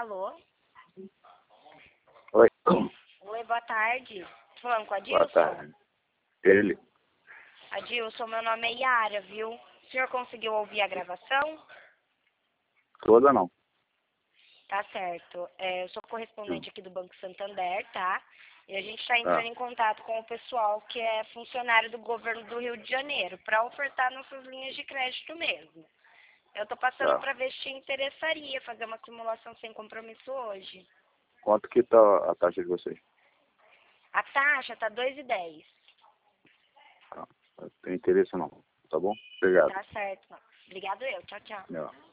Alô? Oi. Oi, boa tarde. Tô falando com a Boa Adilson? tarde. Ele? Adilson, meu nome é Yara, viu? O senhor conseguiu ouvir a gravação? Toda não. Tá certo. Eu sou correspondente aqui do Banco Santander, tá? E a gente está entrando Ah, em contato com o pessoal que é funcionário do governo do Rio de Janeiro para ofertar nossas linhas de crédito mesmo. Eu tô passando tá. para ver se te interessaria fazer uma simulação sem compromisso hoje. Quanto que tá a taxa de vocês? A taxa tá 2,10. Tá. Não tem interesse não. Tá bom? Obrigado. Tá certo. Obrigado eu. Tchau, tchau. Não.